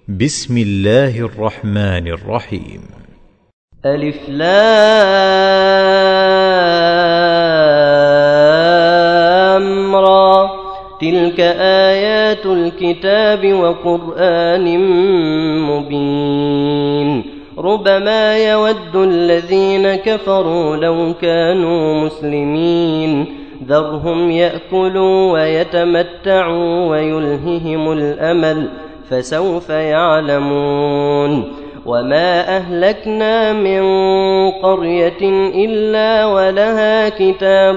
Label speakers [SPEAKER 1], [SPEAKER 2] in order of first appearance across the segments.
[SPEAKER 1] بسم الله الرحمن الرحيم.
[SPEAKER 2] ألف لام را، تلك آيات الكتاب وقرآن مبين. ربما يود الذين كفروا لو كانوا مسلمين، ذرهم يأكلوا ويتمتعوا ويلههم الأمل، فسوف يعلمون. وما أهلكنا من قرية إلا ولها كتاب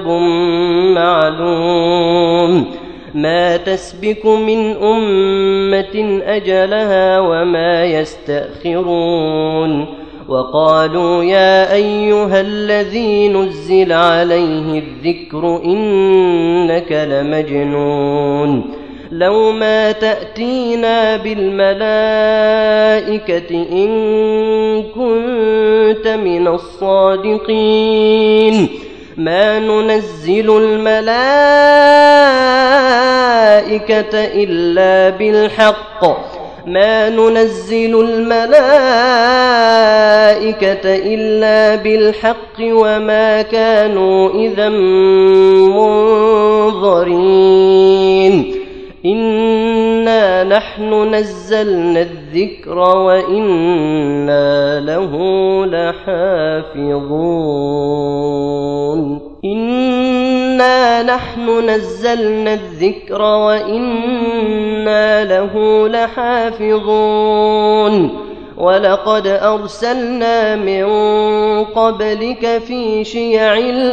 [SPEAKER 2] معلوم، ما تسبق من أمة أجلها وما يستأخرون. وقالوا يا أيها الذي نزل عليه الذكر إنك لمجنون، لو ما تأتينا بالملائكة إن كنت من الصادقين. ما ننزل الملائكة إلا بالحق، ما ننزل الملائكة إلا بالحق وما كانوا إذا منظرين. إنا نحن نزلنا الذكر وإنا له لحافظون. إنا نحن نزلنا الذكر وإنا له لحافظون. ولقد أرسلنا من قبلك في شيع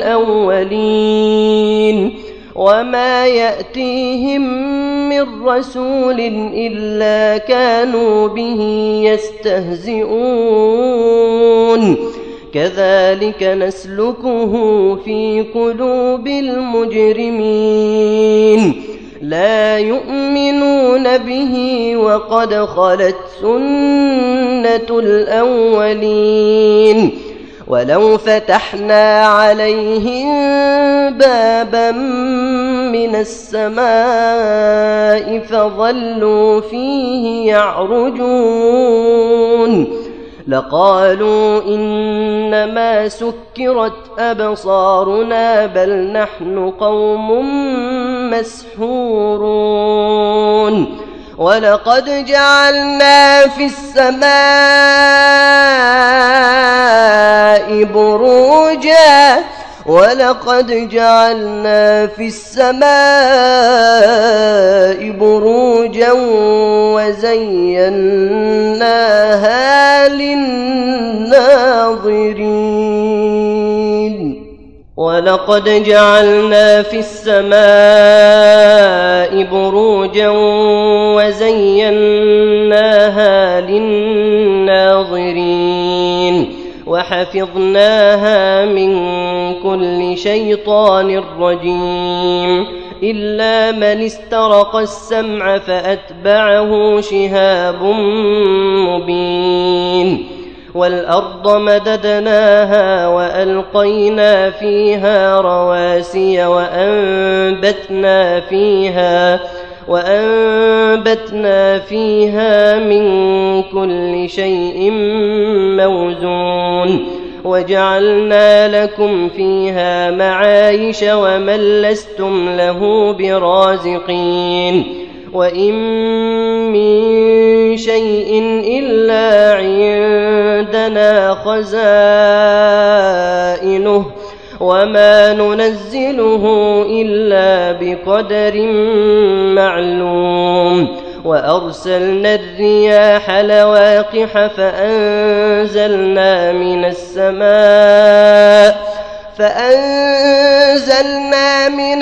[SPEAKER 2] الأولين، وما يأتيهم من رسول إلا كانوا به يستهزئون. كذلك نسلكه في قلوب المجرمين، لا يؤمنون به وقد خلت سنة الأولين. ولو فتحنا عليهم بابا من السماء فظلوا فيه يعرجون لقالوا إنما سكرت أبصارنا بل نحن قوم مسحورون. ولقد جعلنا في السماء بروجا، ولقد جعلنا في السماء بروجا وزيناها للناظرين. ولقد جعلنا في السماء بروجا وزيناها للناظرين وحفظناها من كل شيطان رجيم إلا من استرق السمع فأتبعه شهاب مبين. والأرض مددناها وألقينا فيها رواسي وأنبتنا فيها من كل شيء موزون. وجعلنا لكم فيها معايش ومن لستم له برازقين. وإن من شيء إلا عندنا خزائنه وما ننزله إلا بقدر معلوم. وأرسلنا الرياح لواقح فأنزلنا من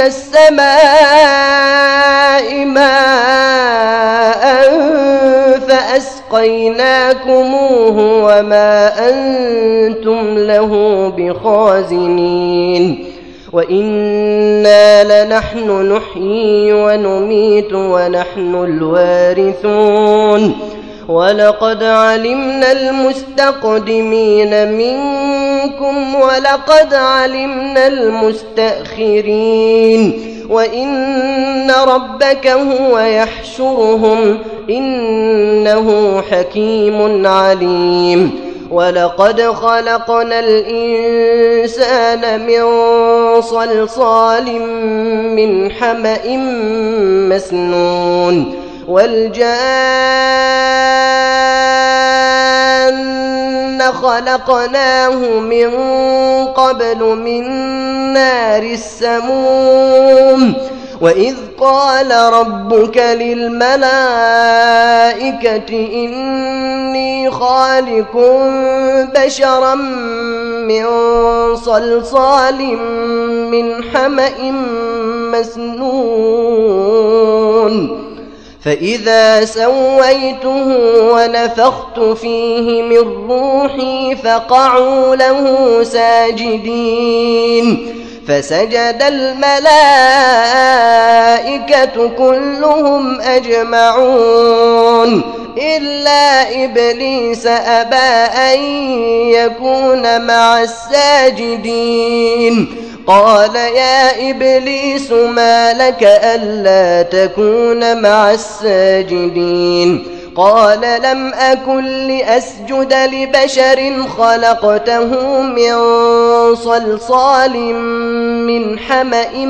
[SPEAKER 2] السماء ماء فأسقيناكموه وما أنتم له بخازنين. وإنا لنحن نحيي ونميت ونحن الوارثون. ولقد علمنا المستقدمين منكم ولقد علمنا المستأخرين وإن ربك هو يحشرهم إنه حكيم عليم ولقد خلقنا الإنسان من صلصال من حمأ مسنون والجان خلقناه من قبل من نار السموم وإذ قال ربك للملائكة إني خالق بشرا من صلصال من حمأ مسنون فإذا سويته ونفخت فيه من روحي فقعوا له ساجدين فسجد الملائكة كلهم أجمعون إلا إبليس أبى أن يكون مع الساجدين قال يا إبليس ما لك ألا تكون مع الساجدين قال لم أكن لأسجد لبشر خلقته من صلصال من حمأ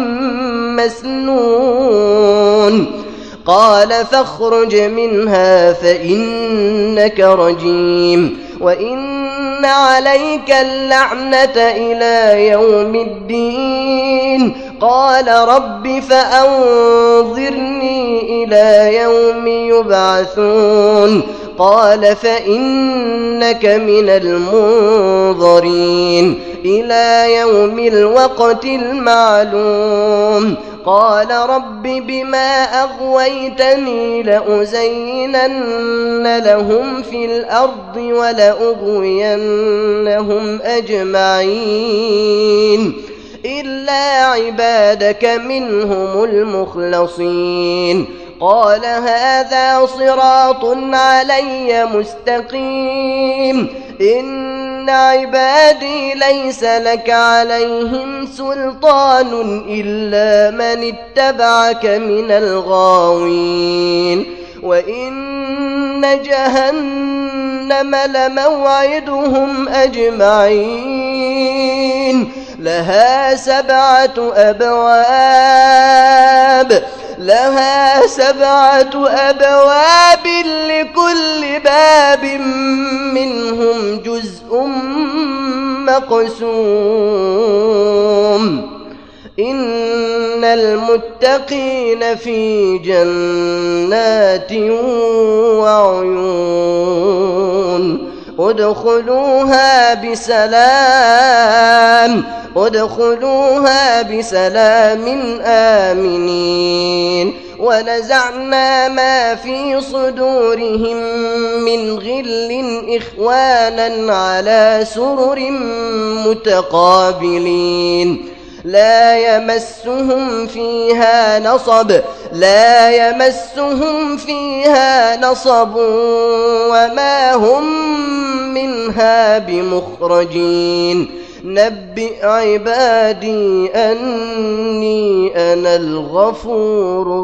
[SPEAKER 2] مسنون قال فاخرج منها فإنك رجيم وإن عليك اللعنة إلى يوم الدين قال رب فأنظرني إلى يوم يبعثون قال فإنك من المنظرين إلى يوم الوقت المعلوم قال رب بما أغويتني لأزينن لهم في الأرض ولأغوينهم أجمعين إلا عبادك منهم المخلصين قال هذا صراط علي مستقيم إن عبادي ليس لك عليهم سلطان إلا من اتبعك من الغاوين وإن جهنم لموعدهم أجمعين لها سبعة أبواب لكل باب منهم جزء مقسوم إن المتقين في جنات وعيون ادخلوها بسلام آمنين ونزعنا ما في صدورهم من غل إخوانا على سرر متقابلين لا يمسهم فيها نصب وما هم منها بمخرجين نبئ عبادي أني أنا الغفور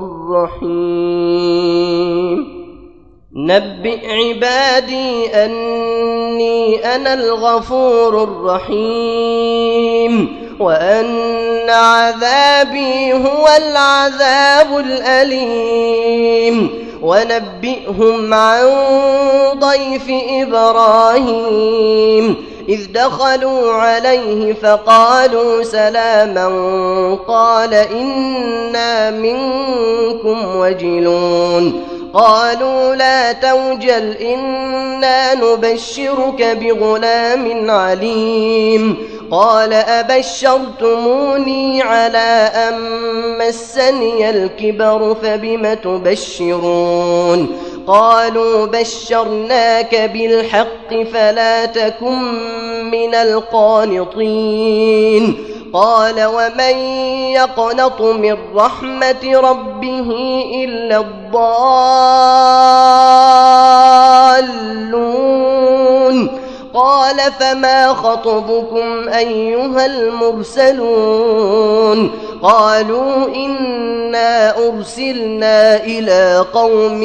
[SPEAKER 2] الرحيم وأن عذابي هو العذاب الأليم ونبئهم عن ضيف إبراهيم إذ دخلوا عليه فقالوا سلاما قال إنا منكم وجلون قالوا لا توجل إنا نبشرك بغلام عليم قال أبشرتموني على أن مسني الكبر فبم تبشرون قالوا بشرناك بالحق فلا تكن من القانطين قال ومن يقنط من رحمة ربه إلا الضالون قال فما خطبكم أيها المرسلون قالوا إنا أرسلنا إلى قوم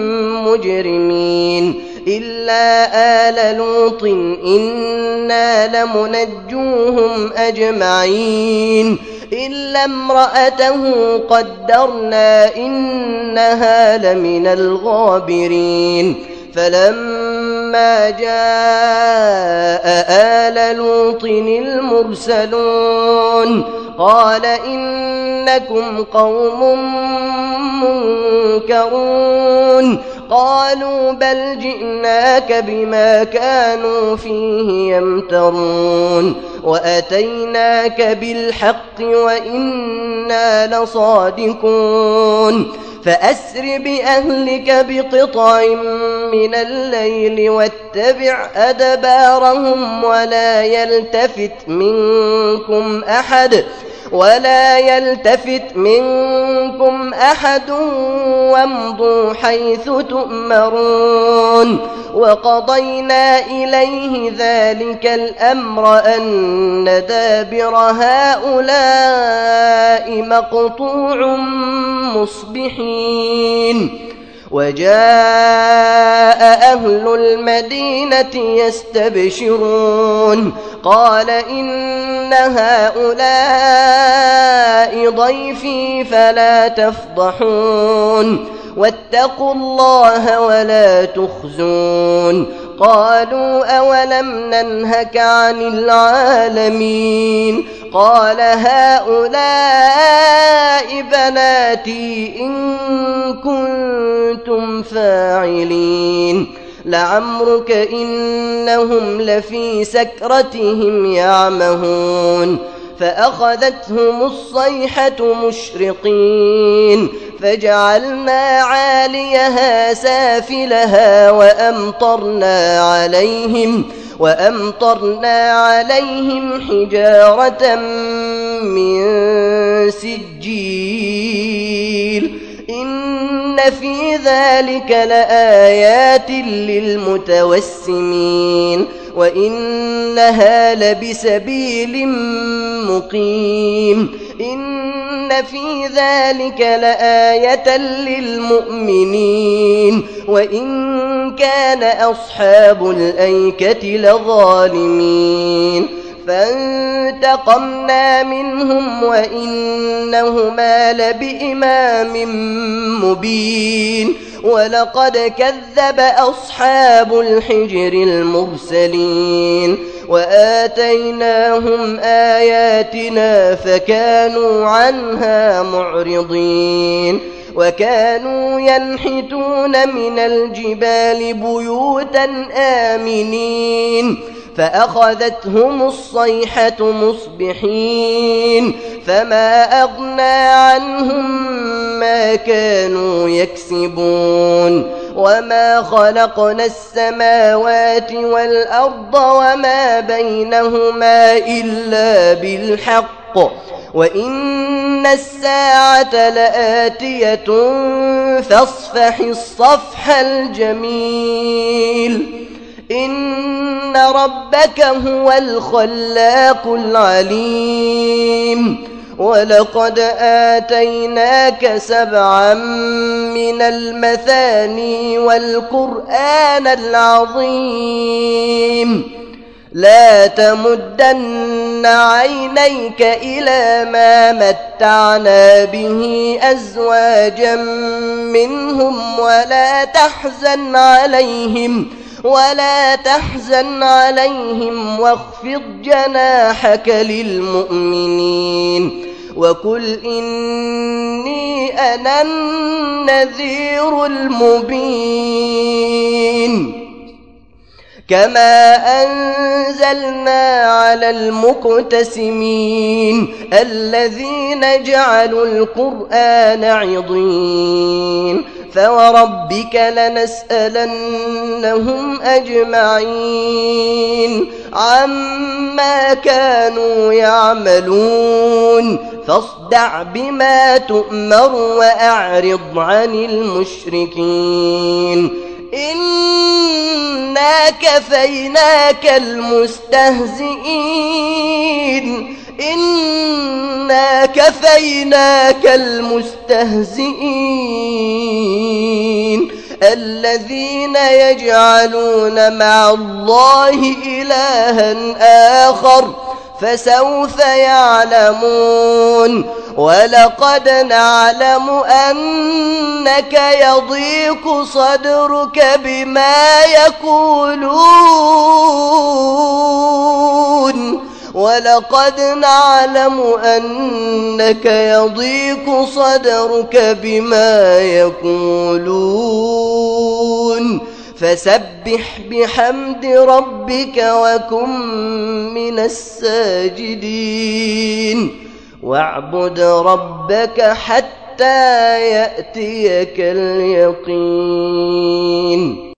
[SPEAKER 2] مجرمين إلا آل لوط إنا لمنجوهم أجمعين إلا امرأته قدرنا إنها لمن الغابرين فلما جاء آل لوط المرسلون قال إنكم قوم منكرون قالوا بل جئناك بما كانوا فيه يمترون وأتيناك بالحق وإنا لصادقون فأسر بأهلك بقطع من الليل واتبع أدبارهم ولا يلتفت منكم أحد وامضوا حيث تؤمرون وقضينا إليه ذلك الأمر أن دابر هؤلاء مقطوع مصبحين وجاء أهل المدينة يستبشرون قال إن هؤلاء ضيفي فلا تفضحون واتقوا الله ولا تخزون قالوا أولم ننهك عن العالمين قال هؤلاء بناتي إن كنتم فاعلين لعمرك إنهم لفي سكرتهم يعمهون فأخذتهم الصيحة مشرقين فجعلنا عاليها سافلها وأمطرنا عليهم حجارة من سجيل إن في ذلك لآيات للمتوسمين وإنها لبسبيل مقيم إن في ذلك لآية للمؤمنين وإن كان أصحاب الأيكة لظالمين فانتقمنا منهم وإنهما لبإمام مبين ولقد كذب أصحاب الحجر المرسلين وآتيناهم آياتنا فكانوا عنها معرضين وكانوا ينحتون من الجبال بيوتا آمنين فأخذتهم الصيحة مصبحين فما أغنى عنهم ما كانوا يكسبون وما خلقنا السماوات والأرض وما بينهما إلا بالحق وإن الساعة لآتية فاصفح الصفح الجميل إن ربك هو الخلاق العليم ولقد آتيناك 7 من المثاني والقرآن العظيم لا تمدن عينيك إلى ما متعنا به أزواجا منهم ولا تحزن عليهم واخفض جناحك للمؤمنين وقل إني أنا النذير المبين كما أنزلنا على المقتسمين الذين جعلوا القرآن عضين فوربك لنسألنهم أجمعين عما كانوا يعملون فاصدع بما تؤمر وأعرض عن المشركين إنا إنا كفيناك المستهزئين إنا كفيناك المستهزئين الذين يجعلون مع الله إلها آخر فسوف يعلمون ولقد نعلم أنك يضيق صدرك بما يقولون ولقد نعلم أنك يضيق صدرك بما يقولون فسبح بحمد ربك وكن من الساجدين واعبد ربك حتى يأتيك اليقين.